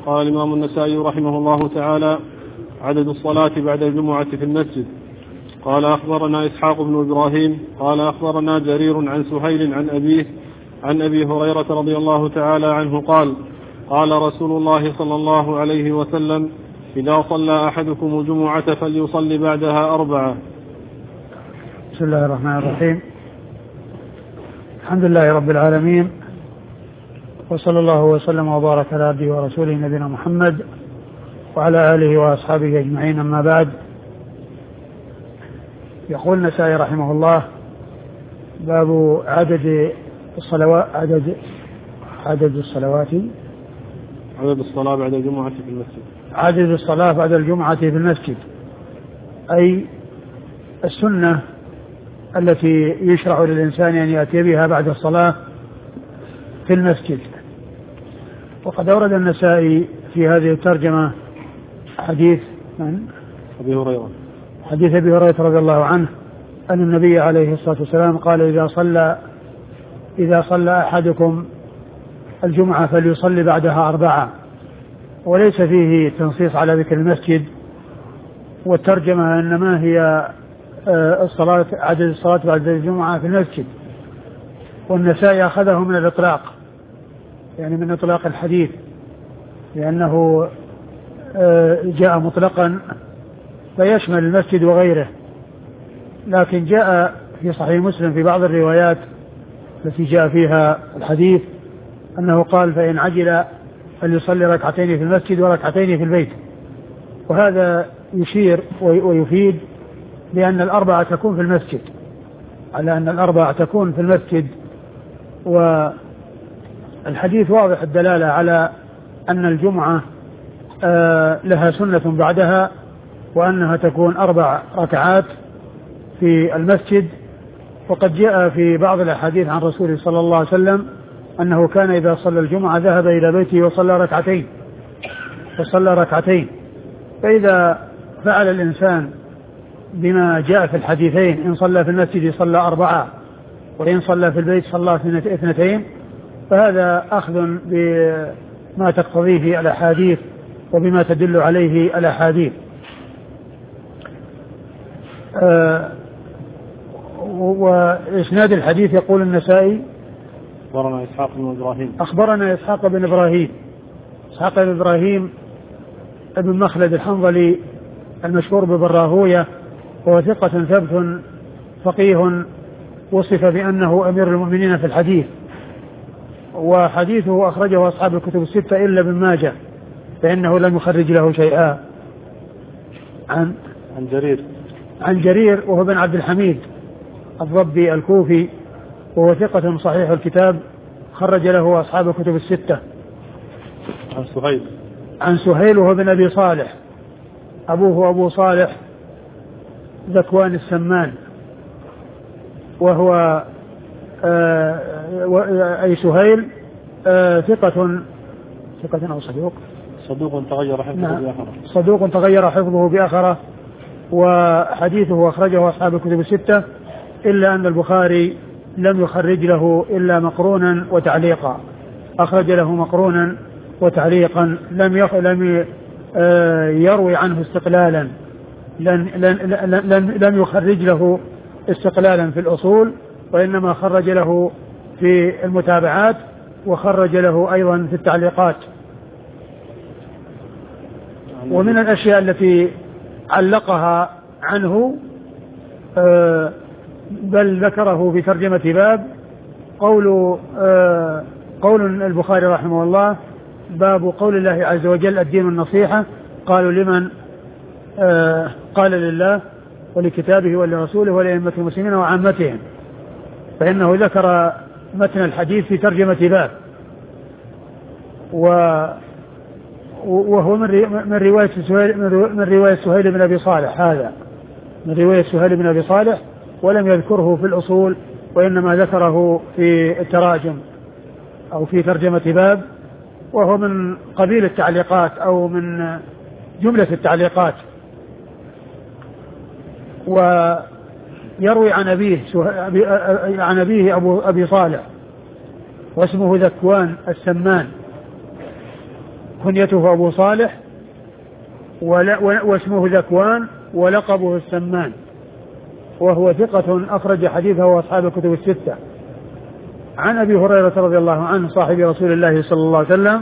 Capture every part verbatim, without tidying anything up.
قال الإمام النسائي رحمه الله تعالى: عدد الصلاة بعد الجمعة في المسجد. قال أخبرنا إسحاق بن إبراهيم قال أخبرنا جرير عن سهيل عن أبيه عن أبي هريرة رضي الله تعالى عنه قال: قال رسول الله صلى الله عليه وسلم: إذا صلى أحدكم الجمعة فليصلي بعدها أربعة. بسم الله الرحمن الرحيم. الحمد لله رب العالمين، وصلى الله وسلم وبارك على عبده ورسوله نبينا محمد وعلى آله وأصحابه أجمعين، أما بعد. يقول النسائي رحمه الله: باب عدد الصلوات عدد عدد الصلوات عدد الصلاة بعد الجمعة في المسجد. عدد الصلاة بعد الجمعة في المسجد، أي السنة التي يشرع للإنسان أن يأتي بها بعد الصلاة في المسجد. وقد أورد النسائي في هذه الترجمة حديث من؟ أبي هريرة حديث أبي هريرة رضي الله عنه أن النبي عليه الصلاة والسلام قال: إذا صلى إذا صلى أحدكم الجمعة فليصلي بعدها أربعة. وليس فيه تنصيص على ذكر المسجد، والترجمة إنما هي الصلاة عدد الصلاة بعد الجمعة في المسجد. والنسائي أخذه من الإطلاق، يعني من إطلاق الحديث، لأنه جاء مطلقا فيشمل المسجد وغيره. لكن جاء في صحيح مسلم في بعض الروايات التي جاء فيها الحديث أنه قال: فإن عجل فليصلي ركعتين في المسجد وركعتين في البيت. وهذا يشير ويفيد بأن الأربعة تكون في المسجد، على أن الأربعة تكون في المسجد. والحديث واضح الدلالة على أن الجمعة لها سنة بعدها، وأنها تكون أربع ركعات في المسجد. وقد جاء في بعض الأحاديث عن رسوله صلى الله عليه وسلم أنه كان إذا صلى الجمعة ذهب إلى بيته وصلى ركعتين وصلى ركعتين فإذا فعل الإنسان بما جاء في الحديثين، إن صلى في المسجد صلى أربعة، وإن صلى في البيت صلى اثنتين، فهذا أخذ بما تقتضيه الأحاديث وبما تدل عليه الأحاديث. أه وإسناد الحديث يقول النسائي: أخبرنا إسحاق بن إبراهيم أخبرنا إسحاق بن إبراهيم إسحاق بن إبراهيم ابن مخلد الحنظلي المشهور ببراهوية، وهو ثقة ثبت فقيه، وصف بأنه أمير المؤمنين في الحديث، وحديثه أخرجه أصحاب الكتب الستة إلا ابن ماجه، فإنه لم يخرج له شيئا. عن عن جرير عن جرير وهو بن عبد الحميد الضبي الكوفي، وهو ثقة صحيح الكتاب، خرج له أصحاب الكتب الستة. عن سهيل عن سهيل وهو بن أبي صالح، أبوه أبو صالح ذكوان السمان، وهو آه أي سهيل آه ثقة ثقة أو صدوق صدوق تغير حفظه بآخرة صدوق تغير حفظه بآخرة، وحديثه أخرجه أصحاب الكتب الستة، إلا أن البخاري لم يخرج له إلا مقرونا وتعليقا، أخرج له مقرونا وتعليقا، لم يخ... لم يروي عنه استقلالا، لن... لن... لن... لم يخرج له استقلالا في الأصول، وإنما خرج له في المتابعات، وخرج له أيضا في التعليقات. ومن الأشياء التي علقها عنه بل ذكره في ترجمة باب قول قول البخاري رحمه الله: باب قول الله عز وجل: الدين النصيحة. قالوا: لمن؟ قال: لله ولكتابه ولرسوله ولأئمة المسلمين وعامتهم. فإنه ذكر متن الحديث في ترجمة باب، وهو من رواية سهيل من رواية سهيل بن أبي صالح، هذا من رواية سهيل بن أبي صالح، ولم يذكره في الأصول، وإنما ذكره في التراجم أو في ترجمة باب، وهو من قبيل التعليقات أو من جملة التعليقات. ويروي عن أبيه عن أبيه أبو أبي صالح، واسمه ذكوان السمان، كنيته أبو صالح واسمه ذكوان ولقبه السمان، وهو ثقة أخرج حديثه أصحاب الكتب الستة. عن أبي هريرة رضي الله عنه صاحب رسول الله صلى الله عليه وسلم،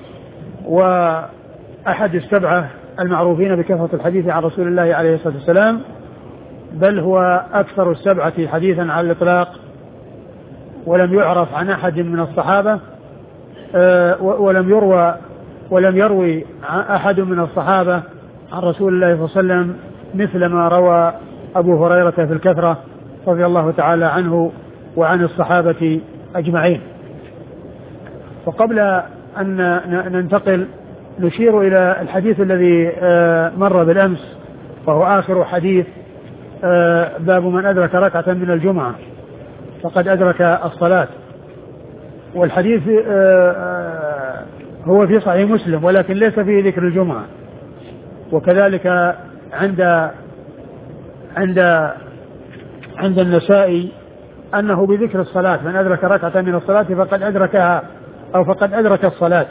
وأحد السبعة المعروفين بكثرة الحديث عن رسول الله عليه الصلاة والسلام، بل هو أكثر السبعة حديثا على الإطلاق، ولم يعرف عن أحد من الصحابة ولم يروى ولم يروي أحد من الصحابة عن رسول الله صلى الله عليه وسلم مثل ما روى أبو هريرة في الكثرة رضي الله تعالى عنه وعن الصحابة أجمعين. وقبل أن ننتقل نشير إلى الحديث الذي مر بالأمس، وهو آخر حديث باب من أدرك ركعة من الجمعة فقد أدرك الصلاة. والحديث هو في صحيح مسلم ولكن ليس فيه ذكر الجمعة، وكذلك عند عند عند النسائي أنه بذكر الصلاة، من أدرك ركعة من الصلاة فقد أدركها أو فقد أدرك الصلاة.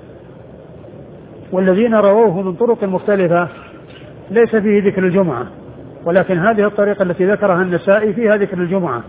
والذين رووه من طرق مختلفة ليس فيه ذكر الجمعة، ولكن هذه الطريقة التي ذكرها النسائي فيها ذكر الجمعة.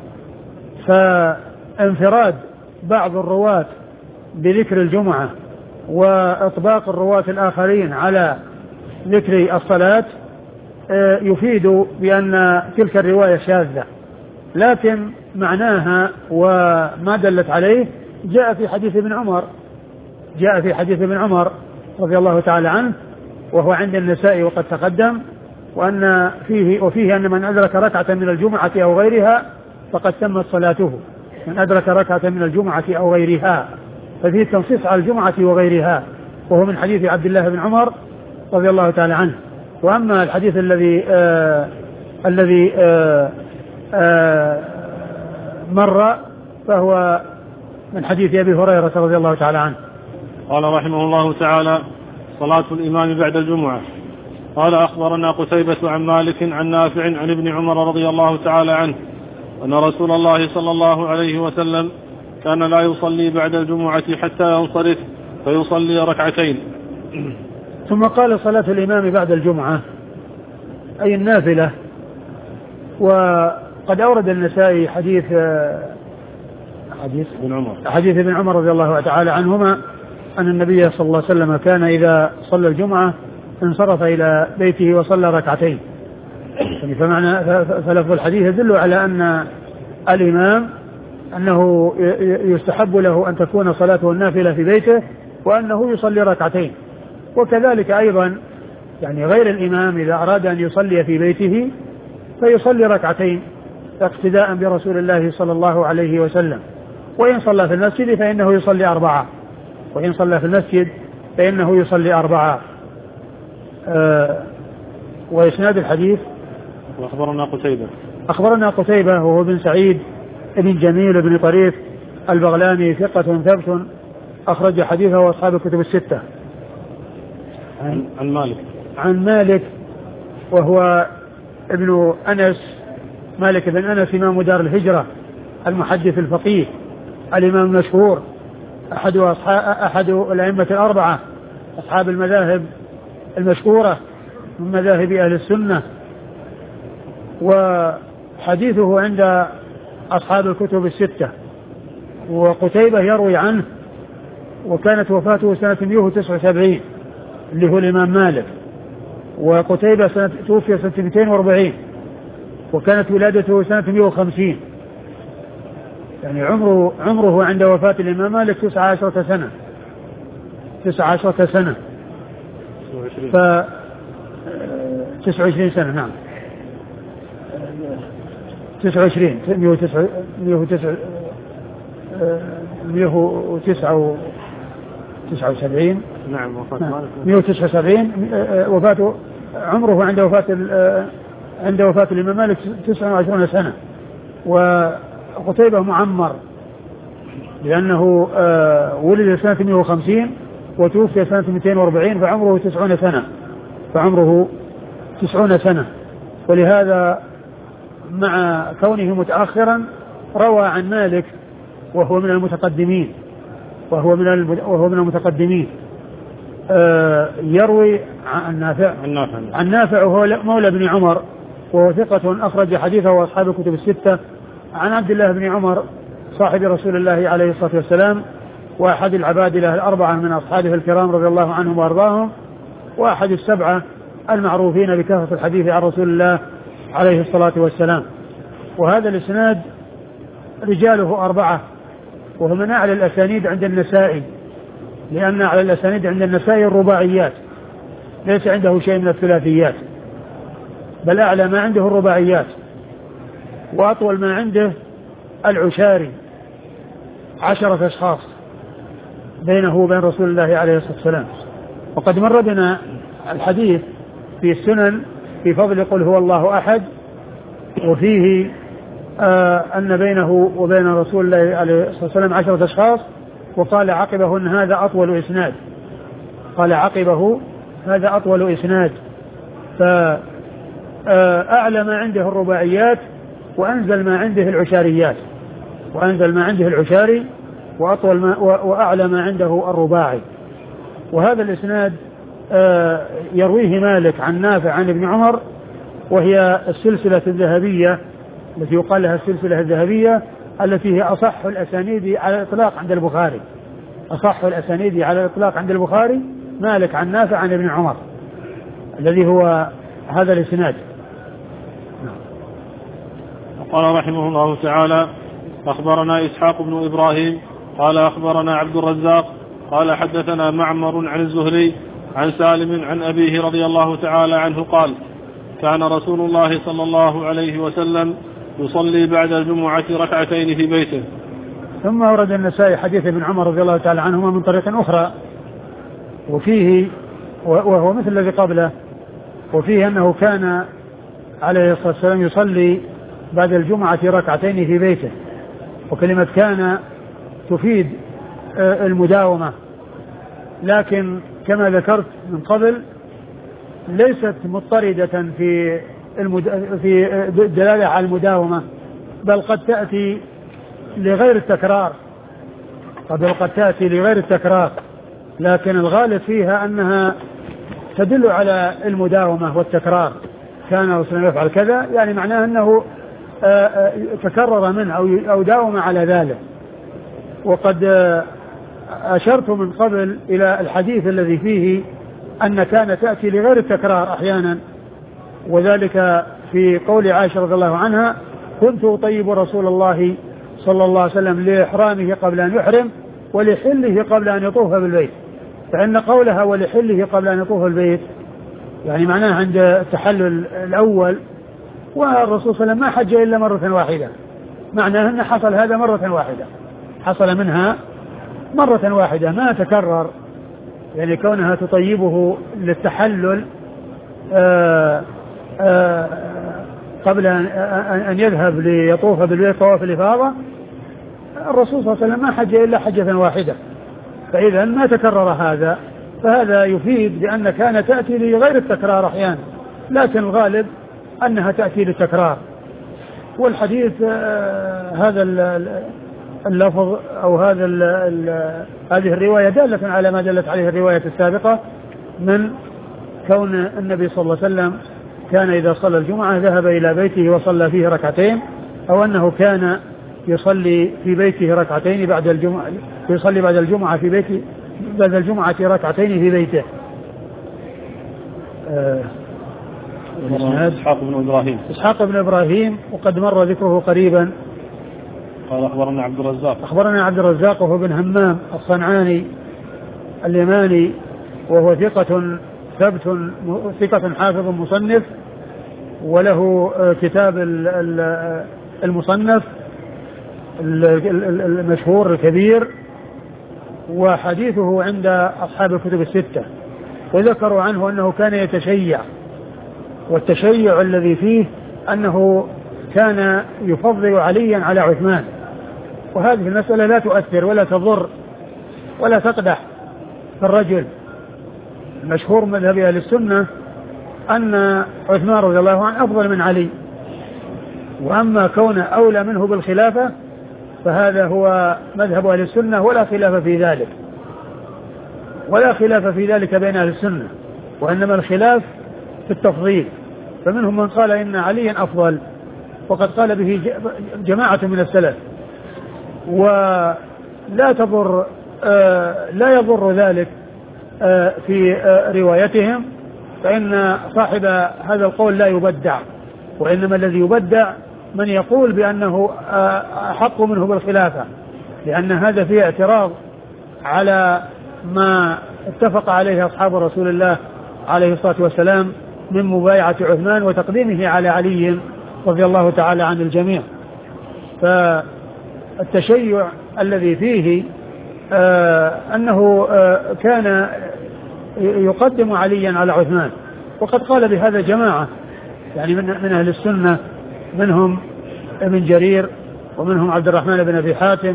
فانفراد بعض الرواة بذكر الجمعة وإطباق الرواة الآخرين على ذكر الصلاة يفيد بأن تلك الرواية شاذة، لكن معناها وما دلت عليه جاء في حديث ابن عمر جاء في حديث ابن عمر رضي الله تعالى عنه، وهو عند النسائي وقد تقدم، وأن فيه وفيه أن من أدرك ركعة من الجمعة أو غيرها فقد تمت صلاته. من أدرك ركعة من الجمعة أو غيرها، ففيه تنصيص على الجمعة وغيرها، وهو من حديث عبد الله بن عمر رضي الله تعالى عنه. وأما الحديث الذي آه الذي آه آه مر فهو من حديث أبي هريرة رضي الله تعالى عنه. قال رحمه الله تعالى: صلاة الإمام بعد الجمعة. قال: أخبرنا قتيبة عن مالك عن نافع عن ابن عمر رضي الله تعالى عنه أن رسول الله صلى الله عليه وسلم كان لا يصلي بعد الجمعة حتى ينصرف فيصلي ركعتين. ثم قال: صلاة الإمام بعد الجمعة أي النافلة. وقد أورد النسائي حديث حديث ابن عمر حديث ابن عمر رضي الله تعالى عنهما أن النبي صلى الله عليه وسلم كان إذا صلى الجمعة انصرف إلى بيته وصلى ركعتين. فمعنى فلفظ الحديث يدل على أن الإمام أنه يستحب له أن تكون صلاته النافلة في بيته وأنه يصلي ركعتين. وكذلك أيضا يعني غير الإمام إذا أراد أن يصلي في بيته فيصلي ركعتين اقتداء برسول الله صلى الله عليه وسلم. وإن صلى في المسجد فإنه يصلي أربعة وإن صلى في المسجد فإنه يصلي أربعة. أه وإسناد الحديث: وأخبرنا قتيبة أخبرنا قتيبة وهو بن سعيد بن جميل بن طريف البغلاني ثقة ثبت أخرج حديثه وأصحاب الكتب الستة. عن, عن مالك عن مالك وهو ابن أنس، مالك بن أنس إمام دار الهجرة المحدث الفقيه الإمام المشهور أحد أحد الأئمة الأربعة أصحاب المذاهب المشهورة من مذاهب أهل السنة، وحديثه عند أصحاب الكتب الستة. وقتيبة يروي عنه، وكانت وفاته سنة مئة وتسعة وسبعين اللي هو الإمام مالك، وقتيبة سنة توفي سنة مئتين وأربعين، وكانت ولادته سنة مئة وخمسين، يعني عمره عمره عند وفاة الإمام مالك تسعة عشرة سنة تسعة عشرة سنة ف تسعة وعشرين سنة. نعم تسعة وعشرين مئة وتسعة مئة وتسعة تسعة وسبعين. نعم وفاة مئة وتسعة وسبعين وفاته. عمره عند وفاة عند وفاة الإمام مالك تسعة وعشرين سنة. وقتيبة معمر لأنه ولد سنة مئة وخمسين وتوفي سنة مئتين وأربعين، فعمره تسعون سنة فعمره تسعون سنة ولهذا مع كونه متأخرا روى عن مالك وهو من المتقدمين وهو من وهو من المتقدمين يروي عن نافع عن نافع وهو مولى بن عمر وهو ثقة أخرج حديثه وأصحاب الكتب الستة عن عبد الله بن عمر صاحب رسول الله عليه الصلاة والسلام وأحد العبادلة الأربعة من أصحابه الكرام رضي الله عنهم وأرضاهم وأحد السبعة المعروفين بكثرة الحديث عن رسول الله عليه الصلاة والسلام. وهذا الإسناد رجاله أربعة وهو من أعلى الأسانيد عند النسائي لأن أعلى الأسانيد عند النسائي الرباعيات ليس عنده شيء من الثلاثيات بل أعلى ما عنده الرباعيات وأطول ما عنده العشاري عشرة أشخاص بينه وبين رسول الله عليه الصلاة والسلام. وقد مر بنا الحديث في السنن في فضل قل هو الله أحد وفيه آه أن بينه وبين رسول الله عليه الصلاة والسلام عشرة أشخاص وقال عقبه أن هذا أطول إسناد قال عقبه هذا أطول إسناد فأعلى ما عنده الرباعيات وأنزل ما عنده العشاريات وأنزل ما عنده العشاري وأطول ما وأعلى ما عنده الرباعي. وهذا الإسناد يرويه مالك عن نافع عن ابن عمر وهي السلسلة الذهبية التي يقال لها السلسلة الذهبية التي هي أصح الأسانيد على الإطلاق عند البخاري أصح الأسانيد على الإطلاق عند البخاري مالك عن نافع عن ابن عمر الذي هو هذا الإسناد. قال رحمه الله تعالى أخبرنا إسحاق بن إبراهيم قال أخبرنا عبد الرزاق قال حدثنا معمر عن الزهري عن سالم عن أبيه رضي الله تعالى عنه قال كان رسول الله صلى الله عليه وسلم يصلي بعد الجمعة ركعتين في بيته. ثم ورد النسائي حديث ابن عمر رضي الله تعالى عنهما من طريق أخرى وفيه وهو مثل الذي قبله وفيه أنه كان عليه الصلاة والسلام يصلي بعد الجمعة ركعتين في بيته. وكلمة كان تفيد المداومة لكن كما ذكرت من قبل ليست مضطردة في المد... في الدلالة على المداومة بل قد تأتي لغير التكرار قد قد تأتي لغير التكرار لكن الغالب فيها أنها تدل على المداومة والتكرار. كان رسول الله يفعل كذا يعني معناه أنه تكرر منه أو داوم على ذلك. وقد أشرت من قبل إلى الحديث الذي فيه أن كان تأتي لغير التكرار أحيانا وذلك في قول عائشة رضي الله عنها كنت أطيب رسول الله صلى الله عليه وسلم لإحرامه قبل أن يحرم ولحله قبل أن يطوف بالبيت. فإن قولها ولحله قبل أن يطوف بالبيت يعني معناه عند التحلل الأول والرسول صلى الله عليه وسلم ما حج إلا مرة واحدة معناه أن حصل هذا مرة واحدة حصل منها مرة واحدة ما تكرر يعني كونها تطيبه للتحلل آآ آآ قبل أن يذهب ليطوف بالبيت طواف الإفاضة. الرسول صلى الله عليه وسلم ما حج إلا حجة واحدة فإذا ما تكرر هذا فهذا يفيد بأن كان تأتي لغير التكرار أحيانا لكن الغالب أنها تأتي للتكرار. والحديث هذا اللفظ أو هذا ال ال هذه الرواية دالة على ما دلت عليه الرواية السابقة من كون النبي صلى الله عليه وسلم كان إذا صلى الجمعة ذهب إلى بيته وصلى فيه ركعتين أو أنه كان يصلي في بيته ركعتين بعد الجمعة يصلي بعد الجمعة في بيته بعد الجمعة ركعتين في بيته. آه إسحاق بن إبراهيم إسحاق بن إبراهيم وقد مر ذكره قريبا. قال أخبرنا عبد الرزاق أخبرنا عبد الرزاق وهو بن همام الصنعاني اليماني وهو ثقة ثبت ثقة حافظ مصنف وله كتاب المصنف المشهور الكبير وحديثه عند أصحاب الكتب الستة. وذكروا عنه أنه كان يتشيع والتشيع الذي فيه أنه كان يفضل عليا على عثمان وهذه المسألة لا تؤثر ولا تضر ولا تقدح في الرجل. المشهور مذهب أهل السنة أن عثمان رضي الله عنه أفضل من علي وأما كون أولى منه بالخلافة فهذا هو مذهب أهل السنة ولا خلاف في ذلك. ولا خلاف في ذلك بين أهل السنة، وإنما الخلاف في التفضيل. فمنهم من قال إن عليا أفضل، وقد قال به جماعة من السلف، ولا تضر آه لا يضر ذلك آه في آه روايتهم، فإن صاحب هذا القول لا يبدع، وإنما الذي يبدع من يقول بأنه آه أحق منه بالخلافة، لأن هذا فيه اعتراض على ما اتفق عليه أصحاب رسول الله عليه الصلاة والسلام من مبايعة عثمان وتقديمه على علي رضي الله تعالى عن الجميع. فالتشيع الذي فيه آه أنه آه كان يقدم عليا على عثمان، وقد قال بهذا جماعة يعني من, من أهل السنة، منهم ابن جرير ومنهم عبد الرحمن بن أبي حاتم،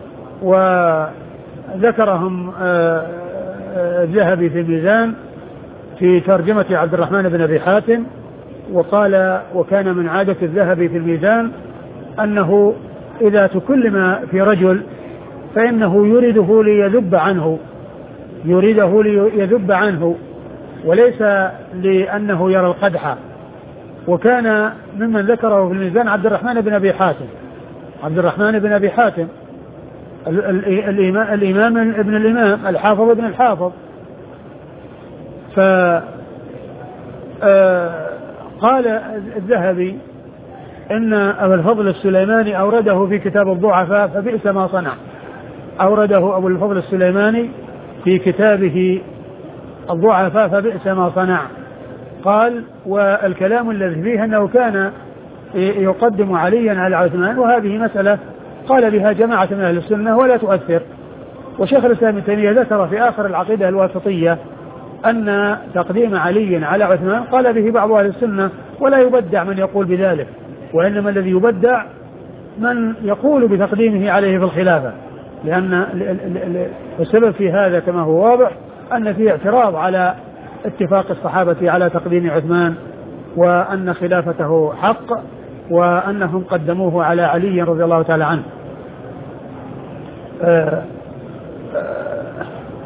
وذكرهم آه الذهبي في الميزان في ترجمة عبد الرحمن بن أبي حاتم، وقال وكان من عادة الذهبي في الميزان أنه إذا تكلم في رجل فإنه يريده ليذب عنه يريده ليذب عنه وليس لأنه يرى القدح. وكان ممن ذكره في الميزان عبد الرحمن بن أبي حاتم عبد الرحمن بن أبي حاتم الإمام, الإمام ابن الإمام الحافظ ابن الحافظ. فقال الذهبي إن أبا الفضل السليماني أورده في كتاب الضعفاء فبئس ما صنع. أورده أبو الفضل السليماني في كتابه الضعفاء فبئس ما صنع. قال والكلام الذي فيه أنه كان يقدم عليا على عثمان، وهذه مسألة قال بها جماعة من أهل السنة ولا تؤثر. وشيخ الإسلام ابن تيمية ذكر في آخر العقيدة الواسطية أن تقديم علي على عثمان قال به بعض أهل السنة ولا يبدع من يقول بذلك، وإنما الذي يبدع من يقول بتقديمه عليه في الخلافة، لأن السبب في هذا كما هو واضح أن فيه اعتراض على اتفاق الصحابة على تقديم عثمان، وأن خلافته حق، وأنهم قدموه على علي رضي الله تعالى عنه. آآ آآ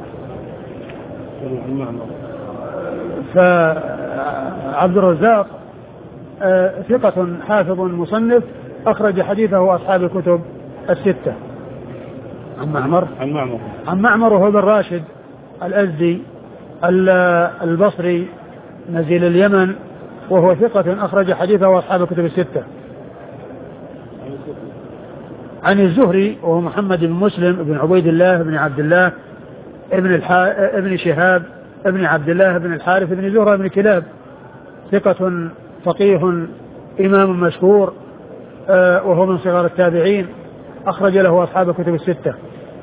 فعبد الرزاق ثقة حافظ مصنف أخرج حديثه أصحاب الكتب الستة. عن معمر عن معمر عن معمر وهو بن راشد الأزدي البصري نزيل اليمن، وهو ثقة أخرج حديثه أصحاب الكتب الستة. عن الزهري وهو محمد بن مسلم بن عبيد الله بن عبد الله ابن الح... ابن شهاب ابن عبد الله بن الحارث بن زهرة بن كلاب، ثقة فقيه إمام مشهور، آه وهو من صغار التابعين، أخرج له أصحاب الكتب الستة.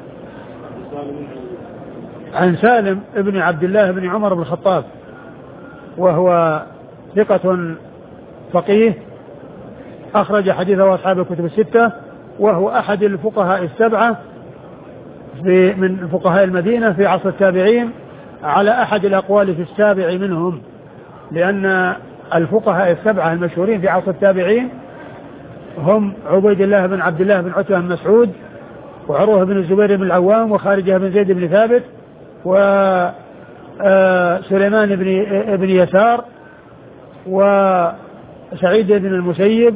عن سالم ابن عبد الله بن عمر بن الخطاب، وهو ثقة فقيه أخرج حديثه أصحاب الكتب الستة، وهو أحد الفقهاء السبعة في من فقهاء المدينة في عصر التابعين، على أحد الأقوال في السابع منهم، لأن الفقهاء السبعة المشهورين في عصر التابعين هم عبيد الله بن عبد الله بن عتبة بن مسعود، وعروة بن الزبير بن العوام، وخارجة بن زيد بن ثابت، وسليمان بن ابن يسار، وسعيد بن المسيب،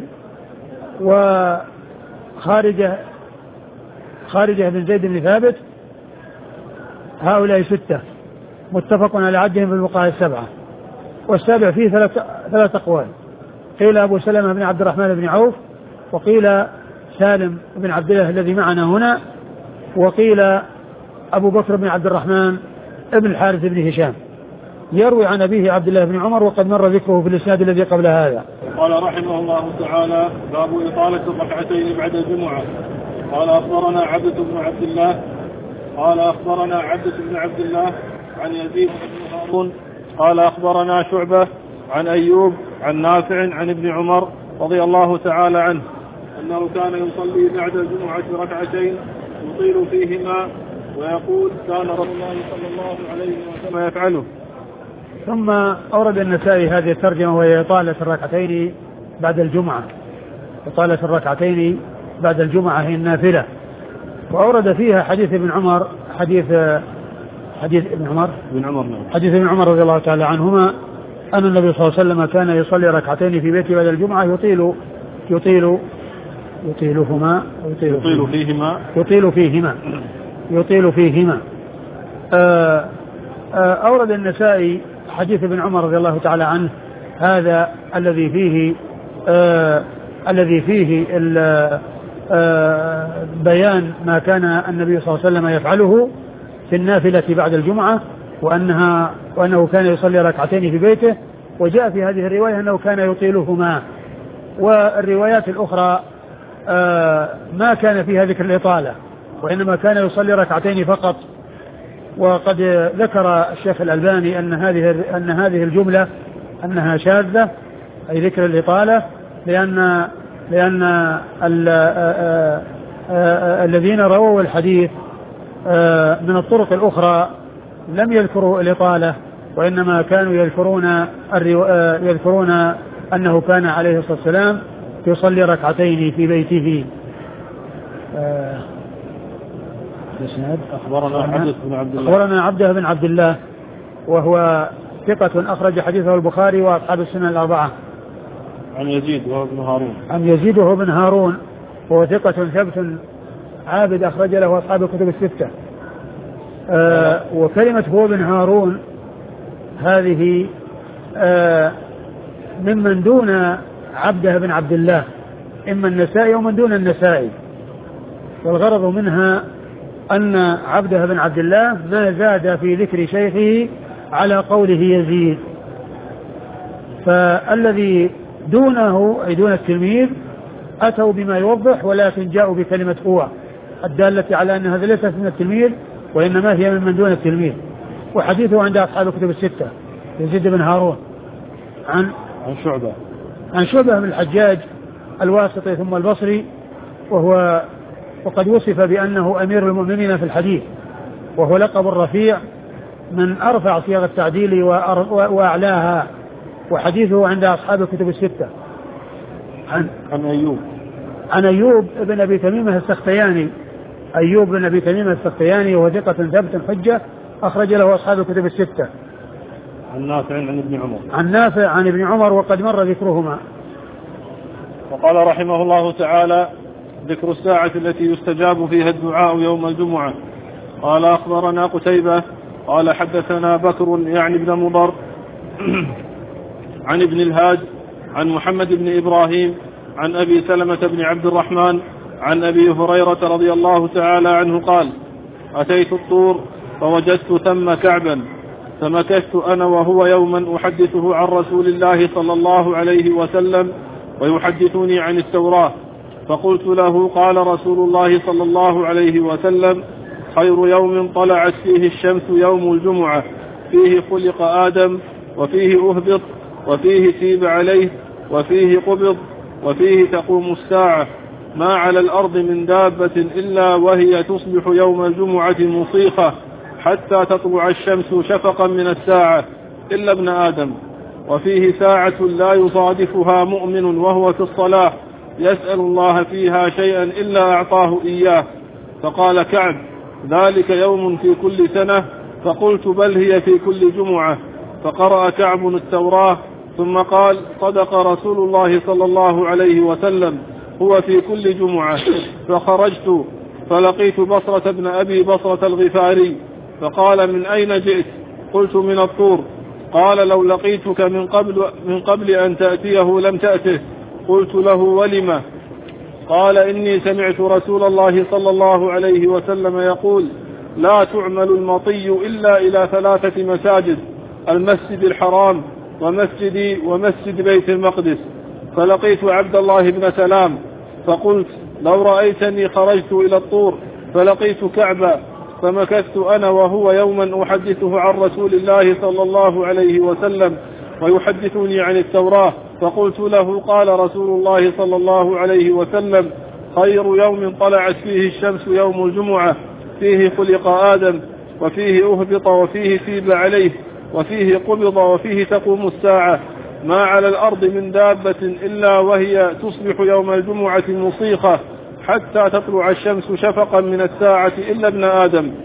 وخارجة خارجة بن زيد بن ثابت. هؤلاء ستة متفق على عدهم في الفقهاء السبعة. والسابع فيه ثلاث ثلاث أقوال، قيل أبو سلمة بن عبد الرحمن بن عوف، وقيل سالم بن عبد الله الذي معنا هنا، وقيل أبو بكر بن عبد الرحمن ابن الحارث بن هشام، يروي عن أبيه عبد الله بن عمر، وقد مر ذكره في الإسناد الذي قبل هذا. قال رحمه الله تعالى: باب إطالة الركعتين بعد الجمعة. قال أخبرنا عبدة بن عبد الله قال أخبرنا عبدة بن عبد الله عن يزيد بن هارون قال أخبرنا شعبة عن أيوب عن نافع عن ابن عمر رضي الله تعالى عنه أنه كان يصلي بعد الجمعة ركعتين يطيل فيهما، ويقول كان رسول الله صلى الله عليه وسلم يفعله. ثم أورد النسائي هذه الترجمة، وهي إطالة الركعتين بعد الجمعة. إطالة الركعتين بعد الجمعة هي النافلة، وأورد فيها حديث ابن عمر، حديث حديث ابن عمر ابن عمر نعم. حديث ابن عمر رضي الله تعالى عنهما أن النبي صلى الله عليه وسلم كان يصلي ركعتين في بيته بعد الجمعة يطيل يطيل يطيلهما يطيل, يطيل فيهما يطيل فيهما يطيل فيهما آآ آآ أورد النسائي حديث ابن عمر رضي الله تعالى عنه هذا الذي فيه الذي فيه بيان ما كان النبي صلى الله عليه وسلم يفعله في النافلة بعد الجمعة وأنها وأنه كان يصلي ركعتين في بيته، وجاء في هذه الرواية أنه كان يطيلهما، والروايات الأخرى ما كان فيها ذكر الإطالة وإنما كان يصلي ركعتين فقط. وقد ذكر الشيخ الألباني أن هذه أن هذه الجملة أنها شاذة أي ذكر الإطالة، لأن لأن ال الذين رووا الحديث من الطرق الأخرى لم يذكروا الإطالة، وإنما كانوا يذكرون يذكرون أنه كان عليه الصلاة والسلام يصلي ركعتين في بيته. أخبرنا عبده بن عبد الله أخبرنا عبده بن عبد الله وهو ثقة أخرج حديثه البخاري وأصحاب السنن الأربعة. عن يزيد وهو ابن هارون عن يزيد وهو ابن هارون وهو ثقة ثبت عابد أخرج له أصحاب الكتب الستة. آه وكلمة هو ابن هارون هذه آه ممن دون عبده بن عبد الله، إما النسائي ومن دون النسائي، والغرض منها أن عبده بن عبد الله ما زاد في ذكر شيخه على قوله يزيد، فالذي دونه أي دون التلميذ أتوا بما يوضح ولكن جاءوا بكلمة هو الدالة على أن هذا ليست من التلميذ وإنما هي من دون التلميذ. وحديثه عند أصحاب الكتب الستة يزيد بن هارون عن عن شعبة عن شعبة بن الحجاج الواسطي ثم البصري، وهو وقد وصف بأنه أمير المؤمنين في الحديث، وهو لقب الرفيع من أرفع صيغ التعديل وأعلاها، وحديثه عند أصحاب الكتب الستة. عن عن أيوب عن أيوب بن أبي تميمة السختياني أيوب بن أبي تميمة السختياني وهو ثقة ثبت حجة أخرج له أصحاب الكتب الستة. عن نافع عن ابن عمر عن نافع عن ابن عمر وقد مر ذكرهما. وقال رحمه الله تعالى: ذكر الساعة التي يستجاب فيها الدعاء يوم الجمعة. قال أخبرنا قتيبة قال حدثنا بكر يعني ابن مضر عن ابن الهاد عن محمد بن إبراهيم عن أبي سلمة بن عبد الرحمن عن أبي هريرة رضي الله تعالى عنه قال: أتيت الطور فوجدت ثم كعبا فمكثت أنا وهو يوما أحدثه عن رسول الله صلى الله عليه وسلم ويحدثني عن التوراة، فقلت له: قال رسول الله صلى الله عليه وسلم: خير يوم طلعت فيه الشمس يوم الجمعة، فيه خلق آدم، وفيه أهبط، وفيه تيب عليه، وفيه قبض، وفيه تقوم الساعة، ما على الأرض من دابة إلا وهي تصبح يوم الجمعة مصيخة حتى تطلع الشمس شفقا من الساعة إلا ابن آدم، وفيه ساعة لا يصادفها مؤمن وهو في الصلاة يسأل الله فيها شيئا إلا أعطاه إياه. فقال كعب: ذلك يوم في كل سنة؟ فقلت: بل هي في كل جمعة. فقرأ كعب التوراة ثم قال: صدق رسول الله صلى الله عليه وسلم، هو في كل جمعة. فخرجت فلقيت بصرة بن أبي بصرة الغفاري فقال: من أين جئت؟ قلت: من الطور. قال: لو لقيتك من قبل, من قبل أن تأتيه لم تأته. قلت له: ولم؟ قال: إني سمعت رسول الله صلى الله عليه وسلم يقول: لا تعمل المطي إلا إلى ثلاثة مساجد، المسجد الحرام ومسجدي ومسجد بيت المقدس. فلقيت عبد الله بن سلام فقلت: لو رأيتني خرجت إلى الطور فلقيت كعبا، فمكثت أنا وهو يوما أحدثه عن رسول الله صلى الله عليه وسلم ويحدثني عن التوراة، فقلت له: قال رسول الله صلى الله عليه وسلم: خير يوم طلعت فيه الشمس يوم الجمعة، فيه خلق آدم، وفيه أهبط، وفيه تيب عليه، وفيه قبض، وفيه تقوم الساعة، ما على الأرض من دابة إلا وهي تصبح يوم الجمعة مصيخة حتى تطلع الشمس شفقا من الساعة إلا ابن آدم،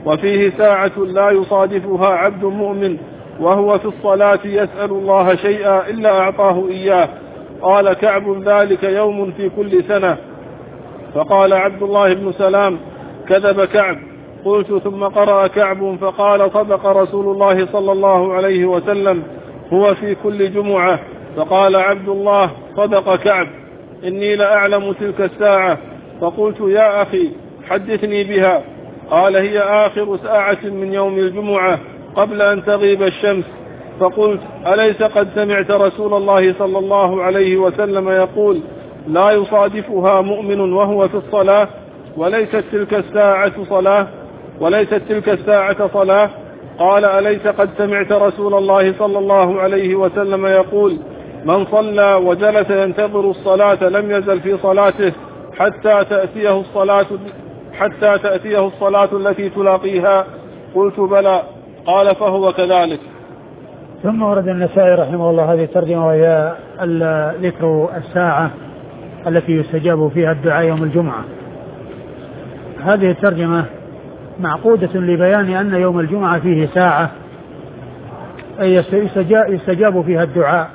وفيه ساعة لا يصادفها عبد مؤمن وهو في الصلاة يسأل الله شيئا إلا أعطاه إياه. قال كعب ذلك يوم في كل سنة. فقال عبد الله بن سلام كذب كعب. قلت ثم قرأ كعب فقال صدق رسول الله صلى الله عليه وسلم هو في كل جمعة. فقال عبد الله صدق كعب إني لأعلم تلك الساعة. فقلت يا أخي حدثني بها. قال هي آخر ساعة من يوم الجمعة قبل أن تغيب الشمس. فقلت أليس قد سمعت رسول الله صلى الله عليه وسلم يقول لا يصادفها مؤمن وهو في الصلاة وليست تلك الساعة صلاة وليست تلك الساعة صلاة؟ قال أليس قد سمعت رسول الله صلى الله عليه وسلم يقول من صلى وجلس ينتظر الصلاة لم يزل في صلاته حتى تأتيه الصلاة حتى تأتيه الصلاة التي تلاقيها؟ قلت بلى. قال فهو كذلك. ثم ورد النسائي رحمه الله هذه الترجمة وهي ذكر الساعة التي يستجاب فيها الدعاء يوم الجمعة. هذه الترجمة معقودة لبيان أن يوم الجمعة فيه ساعة أي يستجاب فيها الدعاء،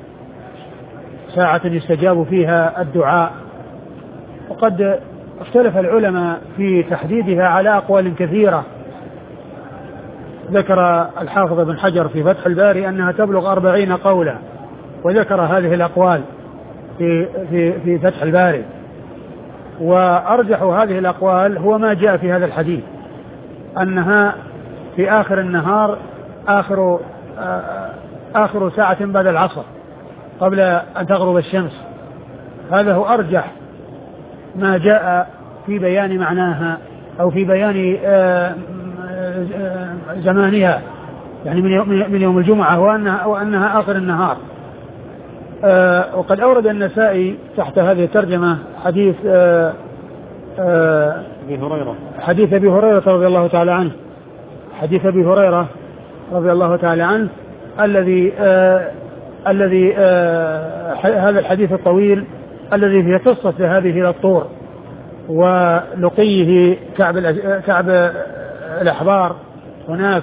ساعة يستجاب فيها الدعاء. وقد اختلف العلماء في تحديدها على أقوال كثيرة. ذكر الحافظ بن حجر في فتح الباري أنها تبلغ أربعين قولا، وذكر هذه الأقوال في, في, في فتح الباري. وأرجح هذه الأقوال هو ما جاء في هذا الحديث أنها في آخر النهار آخر, آخر ساعة بعد العصر قبل أن تغرب الشمس. هذا هو أرجح ما جاء في بيان معناها أو في بيان زمانها، يعني من يوم الجمعة وأنها, وأنها آخر النهار. وقد أورد النسائي تحت هذه الترجمة حديث أبي هريرة حديث أبي هريرة رضي الله تعالى عنه حديث أبي هريرة رضي الله تعالى عنه الذي الذي هذا الحديث الطويل الذي فيه قصة ذهابه إلى الطور ولقيه كعب كعب الأحبار هناك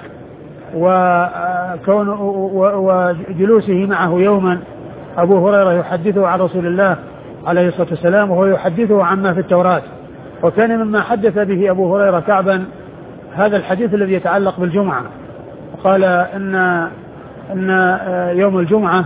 وكون وجلوسه معه يوما. أبو هريرة يحدثه عن رسول الله عليه الصلاة والسلام وهو يحدثه عما في التوراة. وكان مما حدث به أبو هريرة كعبا هذا الحديث الذي يتعلق بالجمعة. وقال إن إن يوم الجمعة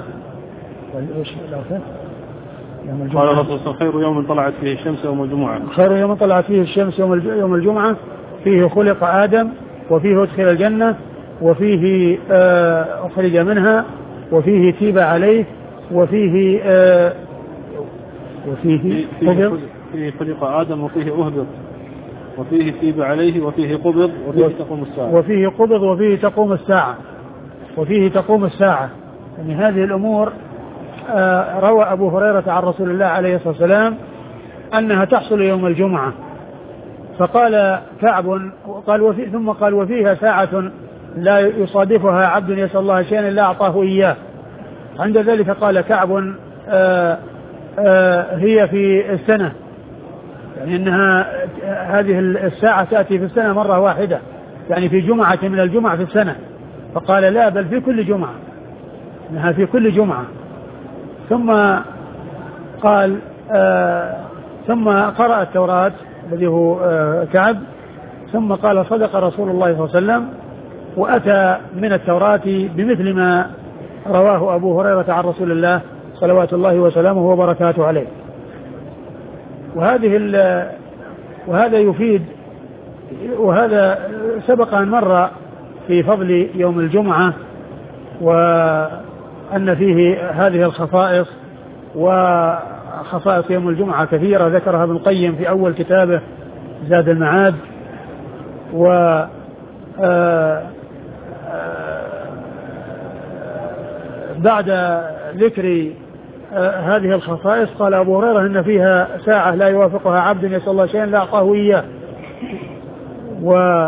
قال الرسول خير يوم طلعت فيه الشمس يوم الجمعة خير يوم طلعت فيه الشمس يوم الجمعة فيه خلق آدم وفيه ادخل الجنة وفيه أخرج منها وفيه تيب عليه وفيه آه وفيه فيه, فيه خلق آدم وفيه أهبط وفيه تيب عليه وفيه قبض وفيه تقوم الساعة وفيه قبض وفيه تقوم الساعة وفيه تقوم الساعة يعني هذه الأمور آه روى أبو هريرة عن رسول الله عليه الصلاة والسلام أنها تحصل يوم الجمعة. فقال كعب قال وفي ثم قال وفيها ساعة لا يصادفها عبد يسأل الله شيئا إلا أعطاه إياه. عند ذلك قال كعب آآ آآ هي في السنة، يعني أنها هذه الساعة تأتي في السنة مرة واحدة، يعني في جمعة من الجمعة في السنة. فقال لا بل في كل جمعة، أنها في كل جمعة. ثم قال ثم قرأ التوراة الذي هو كعب ثم قال صدق رسول الله صلى الله عليه وسلم وأتى من التوراة بمثل ما رواه أبو هريرة عن رسول الله صلوات الله وسلامه وبركاته عليه. وهذه وهذا يفيد وهذا سبق أن مر في فضل يوم الجمعة وأن فيه هذه الخصائص. وخصائص يوم الجمعة كثيرة ذكرها ابن القيم في أول كتابه زاد المعاد. و بعد ذكر هذه الخصائص قال أبو هريرة إن فيها ساعة لا يوافقها عبد يسأل الله شيئا لا أعطاه إياه. و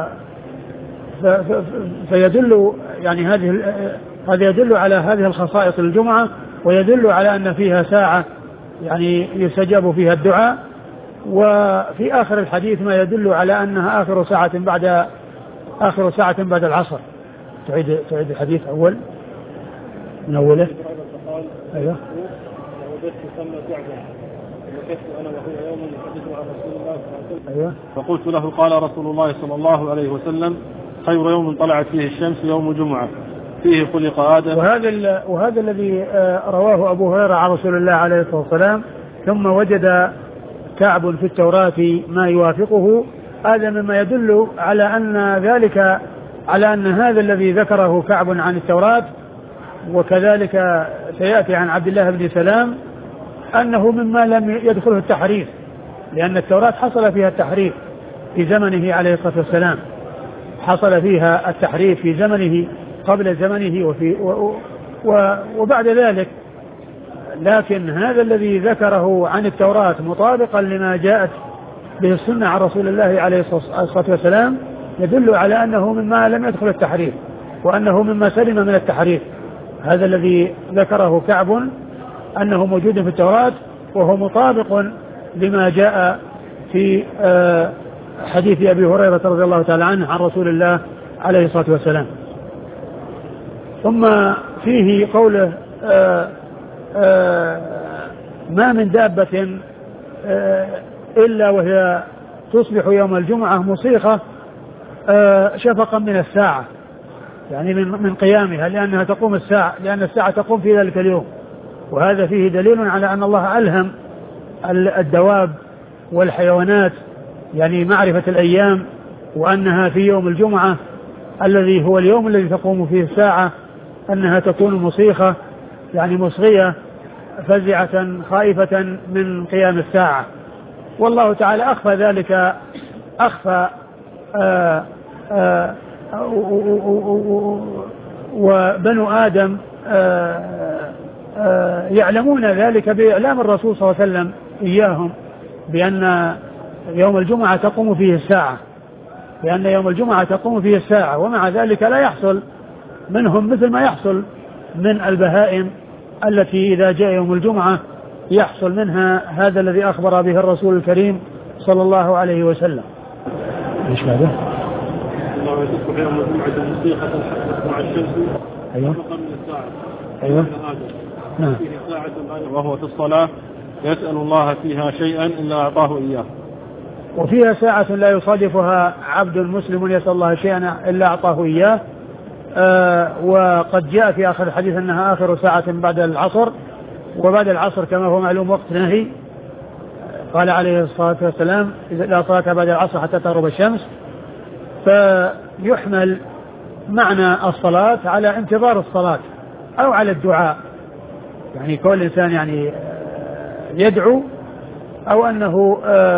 فيدل يعني هذه هذا يدل على هذه الخصائص الجمعة ويدل على أن فيها ساعة يعني يستجاب فيها الدعاء. وفي آخر الحديث ما يدل على أنها آخر ساعة بعد آخر ساعة بعد العصر. تعيد تعيد الحديث أول من أوله. أيوه. أنا وهو يوم يحدث عن رسول الله صلى الله عليه وسلم. أيوه. فقلت له قال رسول الله صلى الله عليه وسلم خير يوم طلعت فيه الشمس يوم جمعة فيه خلق آدم. وهذا وهذا الذي رواه أبو هريرة عن رسول الله عليه الصلاة والسلام. ثم وجد كعب في التوراة ما يوافقه. هذا مما يدل على أن ذلك على أن هذا الذي ذكره كعب عن التوراة وكذلك سيأتي عن عبد الله بن سلام أنه مما لم يدخله التحريف، لأن التوراة حصل فيها التحريف في زمنه عليه الصلاة والسلام، حصل فيها التحريف في زمنه قبل زمنه وفي و و وبعد ذلك. لكن هذا الذي ذكره عن التوراة مطابقا لما جاءت به السنة عن رسول الله عليه الصلاة والسلام يدل على أنه مما لم يدخل التحريف وأنه مما سلم من التحريف. هذا الذي ذكره كعب أنه موجود في التوراة وهو مطابق لما جاء في حديث أبي هريرة رضي الله تعالى عنه عن رسول الله عليه الصلاة والسلام. ثم فيه قوله آآ آآ ما من دابة إلا وهي تصبح يوم الجمعة مصيخة شفقا من الساعة، يعني من من قيامها، لأنها تقوم الساعة لأن الساعة تقوم في ذلك اليوم. وهذا فيه دليل على أن الله ألهم الدواب والحيوانات يعني معرفة الأيام، وأنها في يوم الجمعة الذي هو اليوم الذي تقوم فيه الساعة أنها تكون مصيخة يعني مصغية فزعة خائفة من قيام الساعة. والله تعالى أخفى ذلك أخفى آآ آآ وبنو آدم آآ آآ يعلمون ذلك بإعلام الرسول صلى الله عليه وسلم إياهم بأن يوم الجمعة تقوم فيه الساعة، لأن يوم الجمعة تقوم فيه الساعة، ومع ذلك لا يحصل منهم مثل ما يحصل من البهائم التي إذا جاء يوم الجمعة يحصل منها هذا الذي أخبر به الرسول الكريم صلى الله عليه وسلم. إيش هذا؟ الله يتصبح يوم الجمعة موسيقى مع الشمس. أيوه. من الساعة. أيوه. نعم. فيه ساعة وهو في الصلاة يسأل الله فيها شيئا إلا أعطاه إياه. وفيها ساعة لا يصادفها عبد مسلم يسأل الله شيئا إلا أعطاه إياه. آه وقد جاء في آخر الحديث أنها آخر ساعة بعد العصر، وبعد العصر كما هو معلوم وقت نهي. قال عليه الصلاة والسلام لا صلاة بعد العصر حتى تغرب الشمس. فيحمل معنى الصلاة على انتظار الصلاة أو على الدعاء، يعني كل إنسان يعني يدعو أو أنه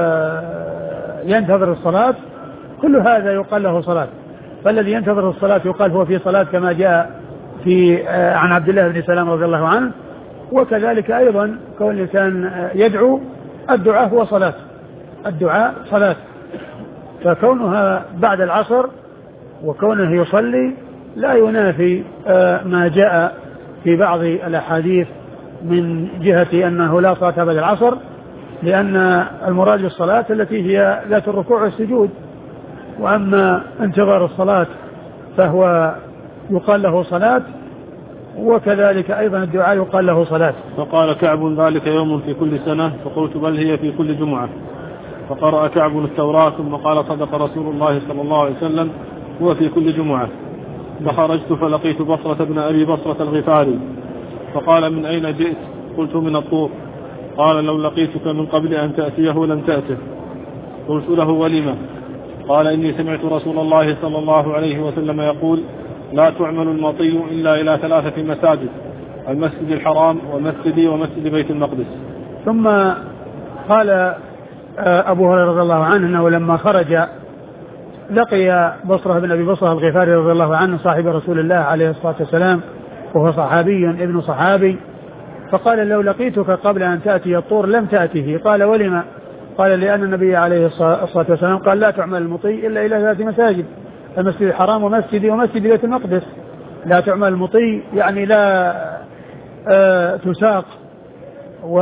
ينتظر الصلاة، كل هذا يقال له صلاة. فالذي ينتظر الصلاة يقال هو في صلاة كما جاء في عن عبد الله بن سلام رضي الله عنه. وكذلك أيضا كل إنسان يدعو، الدعاء هو صلاة، الدعاء صلاة. فكونها بعد العصر وكونه يصلي لا ينافي ما جاء في بعض الأحاديث من جهة أنه لا صلاة بعد العصر، لأن المراد بالصلاة التي هي ذات الركوع والسجود. وأما انتظار الصلاة فهو يقال له صلاة، وكذلك أيضا الدعاء يقال له صلاة. فقال كعب ذلك يوم في كل سنة، فقلت بل هي في كل جمعة. فقرأ كعب التوراة ثم قال صدق رسول الله صلى الله عليه وسلم هو في كل جمعة. فخرجت فلقيت بصرة بن أبي بصرة الغفاري فقال من أين جئت؟ قلت من الطور. قال لو لقيتك من قبل أن تأتيه لم تأته. قلت له ولما؟ قال إني سمعت رسول الله صلى الله عليه وسلم يقول لا تعمل المطي إلا إلى ثلاثة مساجد، المسجد الحرام ومسجدي ومسجد بيت المقدس. ثم قال أبو هريرة رضي الله عنه أنه لما خرج لقي بصرة بن أبي بصرة الغفاري رضي الله عنه صاحب رسول الله عليه الصلاة والسلام، وهو صحابي ابن صحابي. فقال لو لقيتك قبل أن تأتي الطور لم تأته. قال ولما؟ قال لأن النبي عليه الصلاة والسلام قال لا تعمل المطي إلا إلى ثلاث مساجد، المسجد الحرام ومسجدي ومسجد بيت المقدس. لا تعمل المطي يعني لا آه تساق و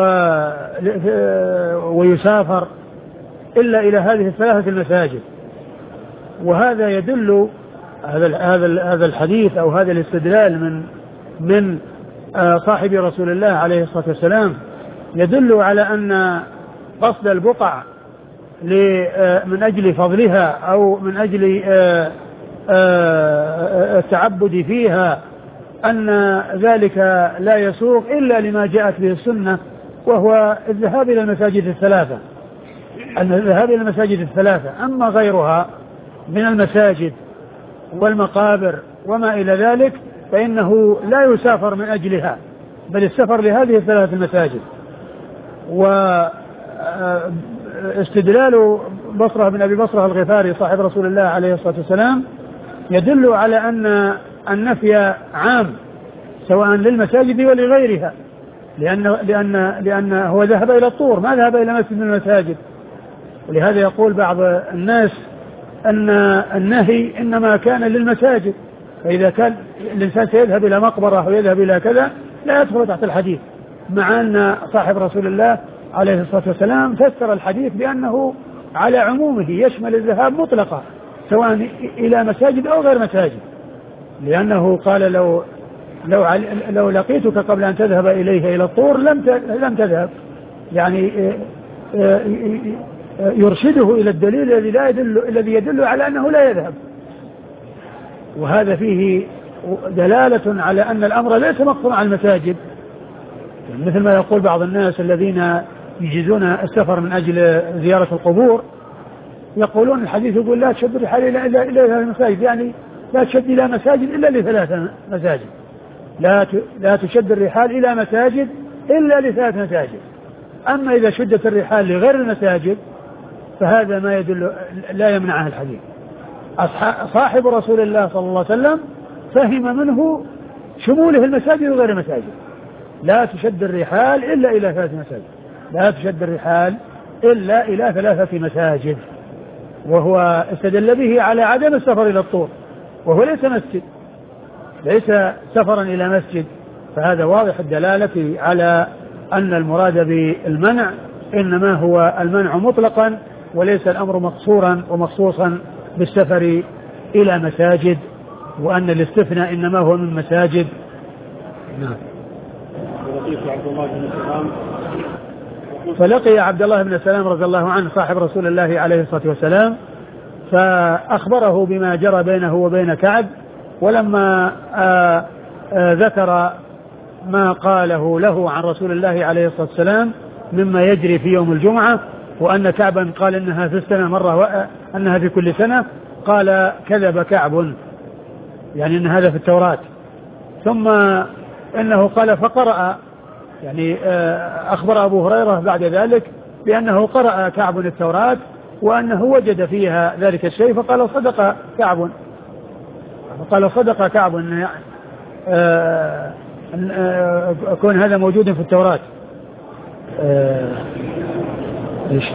ويسافر إلا إلى هذه الثلاثة المساجد. وهذا يدل هذا هذا هذا الحديث أو هذا الاستدلال من من صاحب رسول الله عليه الصلاة والسلام يدل على أن قصد البقع من أجل فضلها أو من أجل التعبد فيها أن ذلك لا يسوق إلا لما جاءت به السنة، وهو الذهاب إلى المساجد الثلاثة، أن الذهاب إلى المساجد الثلاثة. أما غيرها من المساجد والمقابر وما إلى ذلك فإنه لا يسافر من أجلها، بل السفر لهذه الثلاث المساجد. واستدلال بصرة بن أبي بصرة الغفاري صاحب رسول الله عليه الصلاة والسلام يدل على أن النفي عام سواء للمساجد ولغيرها، لأن لأن لأن هو ذهب إلى الطور، ما ذهب إلى مسجد من المساجد. ولهذا يقول بعض الناس أن النهي إنما كان للمساجد، فإذا كان الإنسان سيذهب إلى مقبرة ويذهب إلى كذا لا يدخل تحت الحديث، مع أن صاحب رسول الله عليه الصلاة والسلام فسر الحديث بأنه على عمومه يشمل الذهاب مطلقا سواء إلى مساجد أو غير مساجد، لأنه قال لو لو لو لقيتك قبل أن تذهب إليه إلى الطور لم لم تذهب، يعني يرشده إلى الدليل الذي لا يدل الذي يدل على أنه لا يذهب. وهذا فيه دلالة على أن الأمر ليس مقصورا على المساجد، مثل ما يقول بعض الناس الذين يجيزون السفر من أجل زيارة القبور، يقولون الحديث يقول لا تشد الرحال إلا إلى إلى المساجد، يعني لا تشد إلى مساجد إلا لثلاث مساجد، لا لا تشد الرحال إلى مساجد إلا لثلاث مساجد. أما إذا شدت الرحال لغير المساجد فهذا ما يدل لا يمنعه الحديث. صاحب رسول الله صلى الله عليه وسلم فهم منه شموله المساجد وغير المساجد، لا تشد الرحال إلا إلى ثلاث مساجد، لا تشد الرحال إلا إلى ثلاثة مساجد. وهو استدل به على عدم السفر إلى الطور، وهو ليس مسجد، ليس سفرا إلى مسجد، فهذا واضح الدلالة على أن المراد بالمنع إنما هو المنع مطلقا، وليس الأمر مقصورا ومخصوصا بالسفر إلى مساجد، وأن الاستثناء إنما هو من مساجد. نعم. فلقي عبد الله بن سلام رضي الله عنه صاحب رسول الله عليه الصلاة والسلام فأخبره بما جرى بينه وبين كعب، ولما آآ آآ ذكر ما قاله له عن رسول الله عليه الصلاة والسلام مما يجري في يوم الجمعة، وأن كعبا قال إنها في السنة مرة وأنها في كل سنة، قال كذب كعب، يعني إن هذا في التوراة. ثم إنه قال فقرأ، يعني أخبر أبو هريرة بعد ذلك بأنه قرأ كعب التوراة وأنه وجد فيها ذلك الشيء، فقال صدق كعب، فقال صدق كعب أن يكون هذا موجود في التوراة. ايش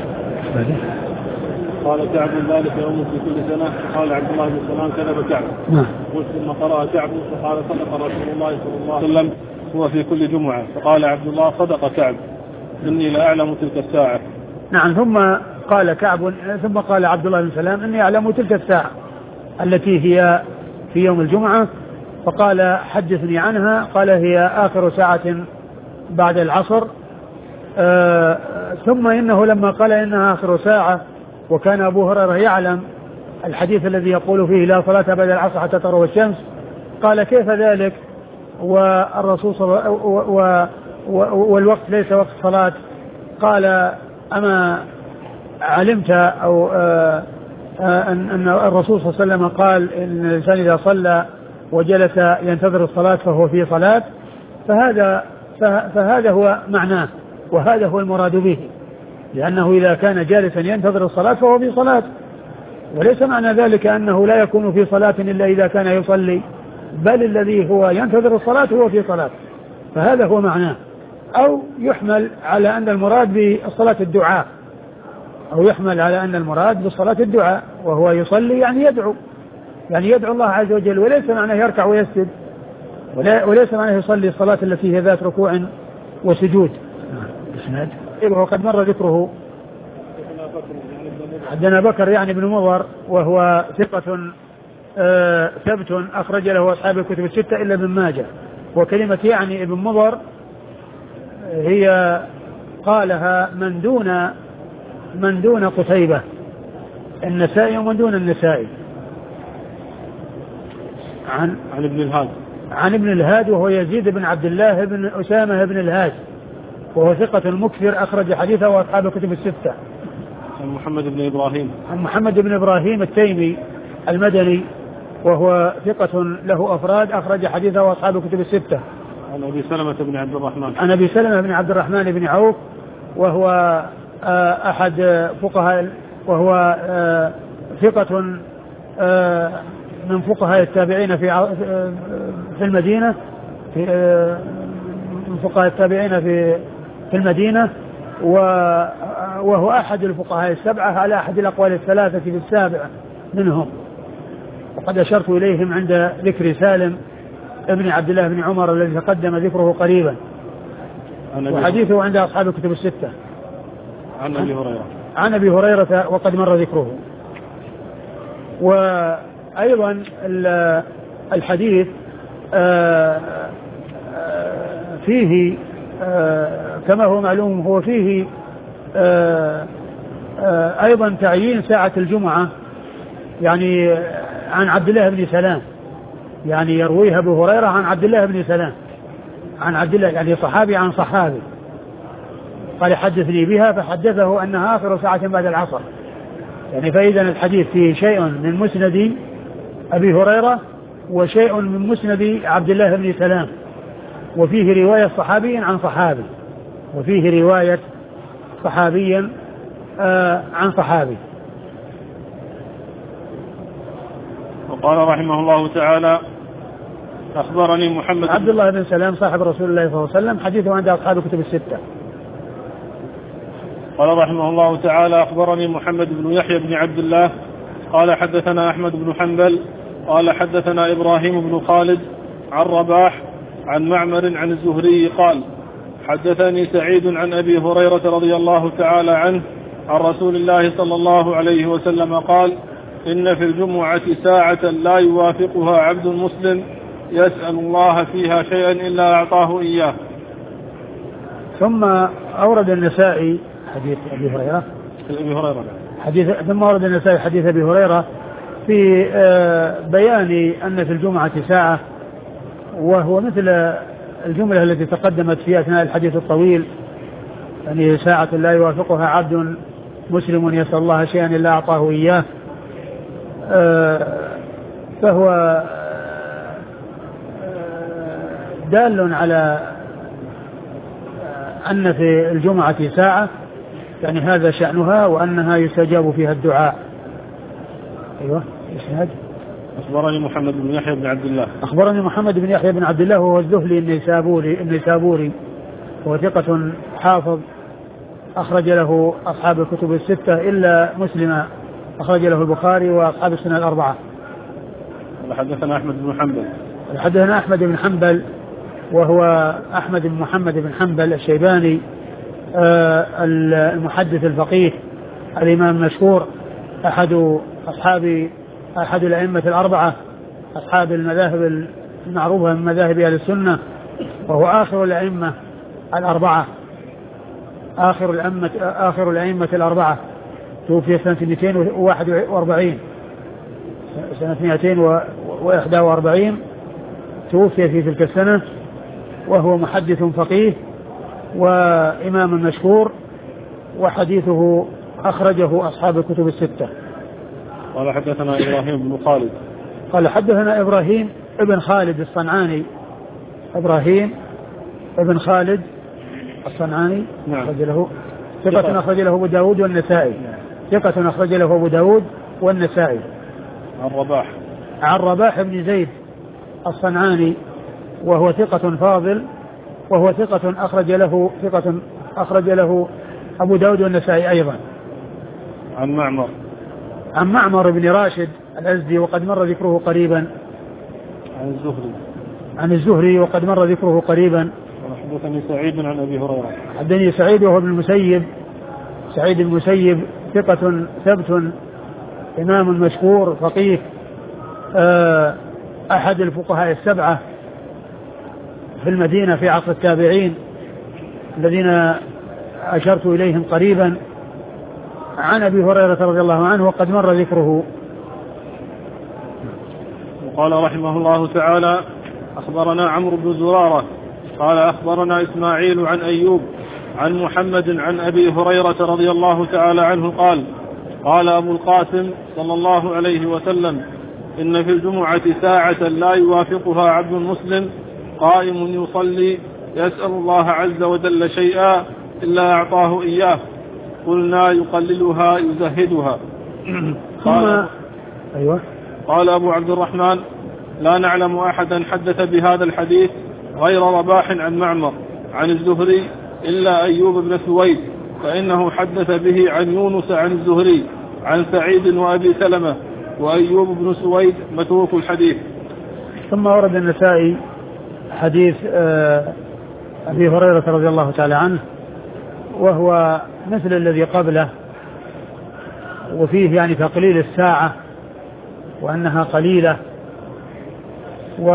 قال كعب ذلك يوم في كل سنة، قال عبد الله بن سلام كذب كعب. نعم. قلت ثم قرأ كعب فقال صدق رسول الله صلى الله عليه وسلم هو في كل جمعة، فقال عبد الله صدق كعب إني لا أعلم تلك الساعة. نعم. ثم قال كعب ثم قال عبد الله بن سلام إني أعلم تلك الساعة التي هي في يوم الجمعة، فقال حدثني عنها، قال هي آخر ساعة بعد العصر. آه ثم إنه لما قال إنها آخر ساعة وكان أبو هريرة يعلم الحديث الذي يقول فيه لا صلاة بعد العصر حتى تروى الشمس، قال كيف ذلك والرسول صلى و والوقت ليس وقت صلاة؟ قال أما علمت أو آه أن أن الرسول صلى الله عليه وسلم قال إن الإنسان إذا صلى وجلس ينتظر الصلاة فهو في صلاة، فهذا فهذا هو معناه، وهذا هو المراد به، لأنه إذا كان جالسا ينتظر الصلاة فهو في صلاة، وليس معنى ذلك أنه لا يكون في صلاة إلا إذا كان يصلي، بل الذي هو ينتظر الصلاة هو في صلاة، فهذا هو معناه. أو يحمل على أن المراد بالصلاة الدعاء، أو يحمل على أن المراد بالصلاة الدعاء، وهو يصلي يعني يدعو، يعني يدعو الله عز وجل، وليس معناه يركع ويسجد، وليس معناه يصلي الصلاة التي هي ذات ركوع وسجود. اسناد وقد مر ذكره. حدثنا بكر يعني بن مضر وهو ثقة آه ثبت أخرج له أصحاب الكتب الستة إلا ابن ماجه. وكلمة يعني ابن مضر هي قالها من دون من دون قتيبة، النسائي ومن دون النسائي. عن عن ابن الهاد عن ابن الهاد وهو يزيد بن عبد الله بن أسامة بن الهاد، وهو ثقة مكثر أخرج حديثه وأصحاب الكتب الستة. عن محمد بن إبراهيم عن محمد بن إبراهيم التيمي المدني، وهو ثقة له أفراد أخرج حديثه وأصحاب الكتب الستة. عن أبي سلمة بن عبد الرحمن عن أبي سلمة بن عبد الرحمن بن عوف، وهو أحد فقهاء، وهو ثقة من فقهاء التابعين في في المدينة، في من فقهاء التابعين في في المدينة، وهو أحد الفقهاء السبعة على أحد الأقوال الثلاثة في السابع منهم، وقد أشرت إليهم عند ذكر سالم ابن عبد الله بن عمر الذي تقدم ذكره قريبا، وحديثه عند أصحاب الكتب الستة. عن أبي هريرة عن أبي هريرة وقد مر ذكره. وأيضا الحديث فيه كما هو معلوم هو فيه أيضا تعيين ساعة الجمعة، يعني عن عبد الله بن سلام، يعني يرويها أبو هريرة عن عبد الله بن سلام عن عبد الله، يعني صحابي عن صحابي، قال حدثني بها فحدثه أنها آخر ساعة بعد العصر. يعني فإذا الحديث فيه شيء من مسند أبي هريرة وشيء من مسند عبد الله بن سلام، وفيه رواية صحابي عن صحابي، وفيه رواية صحابي آه عن صحابي. وقال رحمه الله تعالى أخبرني محمد عبد الله بن سلام صاحب رسول الله صلى الله عليه وسلم، حديثه عند أصحاب الكتب الستة. قال رحمه الله تعالى أخبرني محمد بن يحيى بن عبد الله قال حدثنا أحمد بن حنبل قال حدثنا إبراهيم بن خالد عن رباح عن معمر عن الزهري قال حدثني سعيد عن أبي هريرة رضي الله تعالى عنه عن رسول الله صلى الله عليه وسلم قال إن في الجمعة ساعة لا يوافقها عبد مسلم يسأل الله فيها شيئا إلا أعطاه إياه. ثم أورد النسائي حديث أبي هريرة أبي هريرة حديث ثم أورد النسائي حديث أبي هريرة في بيان أن في الجمعة ساعة، وهو مثل الجملة التي تقدمت في أثناء الحديث الطويل، يعني ساعة لا يوافقها عبد مسلم يسأل الله شيئا إلا أعطاه إياه. فهو دال على أن في الجمعة ساعة، يعني هذا شأنها وأنها يستجاب فيها الدعاء. أيوة إسناد. أخبرني محمد بن يحيى بن عبد الله أخبرني محمد بن يحيى بن عبد الله وهو الذهلي النيسابوري النيسابوري هو ثقة حافظ أخرج له أصحاب الكتب الستة إلا مسلم أخرج له البخاري وأصحاب السنة الأربعة. حدثنا أحمد بن حنبل حدثنا أحمد بن حنبل وهو أحمد بن محمد بن حنبل الشيباني المحدث الفقيه الإمام المشهور أحد أصحاب أحد الأئمة الأربعة أصحاب المذاهب المعروفة من مذاهب أهل السنة، وهو آخر الأئمة الأربعة آخر الأئمة آخر الأئمة الأربعة، توفي سنة مئتين وواحد وأربعين سنة مئتين وإحدى وأربعين توفي في تلك السنة، وهو محدث فقيه وإمام مشهور، وحديثه أخرجه أصحاب الكتب الستة. قال حدثنا إبراهيم بن خالد قال حدثنا إبراهيم ابن خالد الصنعاني إبراهيم ابن خالد الصنعاني نعم. أخرج له ثقة أخرج له أبو داود والنسائي ثقة أخرج له أبو داود والنسائي. عن رباح عن رباح بن زيد الصنعاني وهو ثقة فاضل، وهو ثقة أخرج له ثقة أخرج له أبو داود والنسائي أيضا. عن معمر عن معمر بن راشد الأزدي وقد مر ذكره قريبا. عن الزهري عن الزهري وقد مر ذكره قريبا. حدثني سعيد عن أبي هريرة حدثني سعيد وهو ابن المسيب سعيد المسيب ثقة ثبت إمام مشهور فقيه أحد الفقهاء السبعة في المدينة في عصر التابعين الذين أشرت إليهم قريبا، عن أبي هريرة رضي الله عنه وقد مر ذكره. وقال رحمه الله تعالى: أخبرنا عمرو بن زرارة قال أخبرنا إسماعيل عن أيوب عن محمد عن أبي هريرة رضي الله تعالى عنه قال: قال أبو القاسم صلى الله عليه وسلم: إن في الجمعة ساعة لا يوافقها عبد مسلم قائم يصلي يسأل الله عز وجل شيئا إلا أعطاه إياه، قلنا: يقللها يزهدها. قال, أيوة. قال أبو عبد الرحمن: لا نعلم أحدا حدث بهذا الحديث غير رباح عن معمر عن الزهري إلا أيوب بن سويد، فإنه حدث به عن يونس عن الزهري عن سعيد وأبي سلمة، وأيوب بن سويد متروك الحديث. ثم ورد النسائي حديث أبي هريرة رضي الله تعالى عنه، وهو مثل الذي قبله، وفيه يعني تقليل الساعة وأنها قليلة. و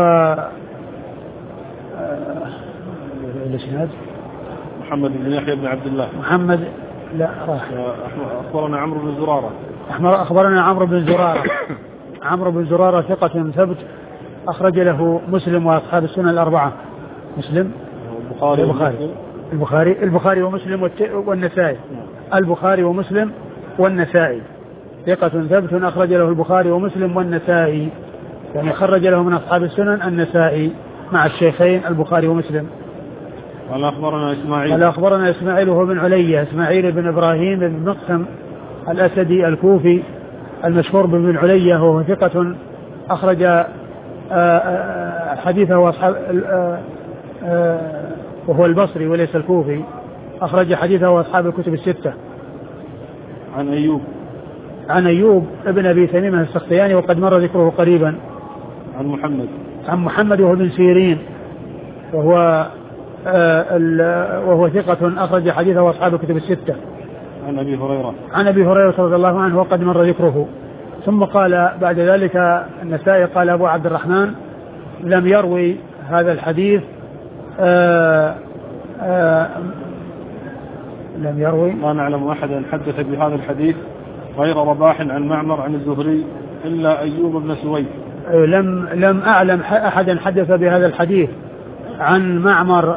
الاسناد محمد بن يحيى بن عبد الله محمد لا راح أخبرنا عمرو بن زرارة أخبرنا عمرو بن زرارة عمرو بن زرارة ثقة ثبت أخرج له مسلم وأصحاب السنن الأربعة. مسلم البخاري البخاري البخاري, البخاري ومسلم والنسائي البخاري ومسلم والنسائي ثقة ثبت أخرج له البخاري ومسلم والنسائي، يعني خرج له من أصحاب السنن النسائي مع الشيخين البخاري ومسلم. قال أخبرنا إسماعيل قال أخبرنا إسماعيل وهو بن علية إسماعيل بن إبراهيم بن مقسم الأسدي الكوفي المشهور بن علية، وهو ثقة أخرج حديثه أصحاب، وهو البصري وليس الكوفي، أخرج حديثه أصحاب الكتب الستة. عن أيوب عن أيوب ابن أبي تميم السختياني وقد مر ذكره قريبا. عن محمد عن محمد وهو بن سيرين وهو وهو ثقة أخرج حديثه أصحاب الكتب الستة. عن أبي هريرة عن أبي هريرة رضي الله عنه وقد مر ذكره. ثم قال بعد ذلك النسائي قال أبو عبد الرحمن: لم يروي هذا الحديث آآ آآ لم يروي لا نعلم أحدا حدث بهذا الحديث غير رباح عن معمر عن الزهري إلا أيوب بن سويد. لم لم أعلم أحدا حدث بهذا الحديث عن معمر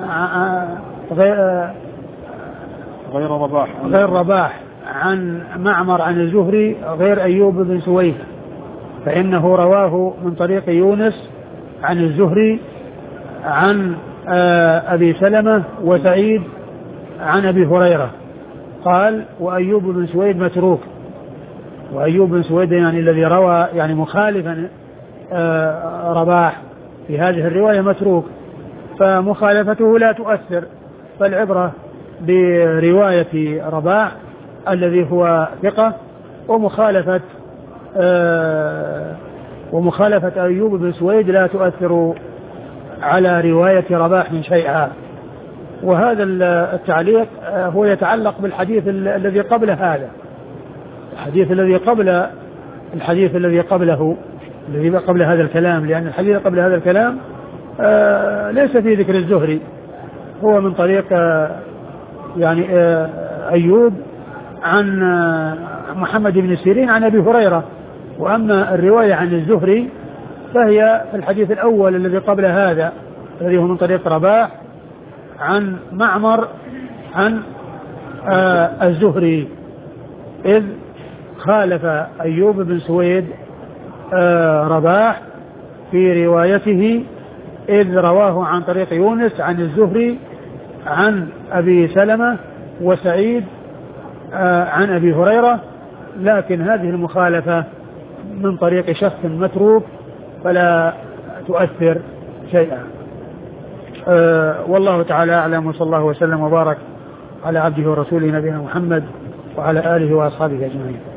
غير غير رباح غير رباح عن معمر عن الزهري غير أيوب بن سويد، فإنه رواه من طريق يونس عن الزهري عن أبي سلمة وسعيد عن أبي هريرة. قال: وأيوب بن سويد متروك. وأيوب بن سويد يعني الذي روى يعني مخالفا رباح في هذه الرواية متروك، فمخالفته لا تؤثر، فالعبرة برواية رباح الذي هو ثقة، ومخالفة آه ومخالفة أيوب بن سويد لا تؤثر على رواية رباح من شيئا. وهذا التعليق هو يتعلق بالحديث الذي قبل هذا، الحديث الذي قبل الحديث الذي قبله الذي قبل هذا الكلام، لأن الحديث قبل هذا الكلام آه ليس في ذكر الزهري، هو من طريق آه يعني آه أيوب عن آه محمد بن سيرين عن أبي هريرة. وأما الرواية عن الزهري فهي في الحديث الأول الذي قبل هذا الذي هو من طريق رباح عن معمر عن آه الزهري، إذ خالف أيوب بن سويد آه رباح في روايته، إذ رواه عن طريق يونس عن الزهري عن أبي سلمة وسعيد آه عن أبي هريرة، لكن هذه المخالفة من طريق شخص متروك فلا تؤثر شيئا. أه والله تعالى أعلم، وصلى الله وسلم وبارك على عبده ورسوله نبينا محمد وعلى آله وأصحابه أجمعين.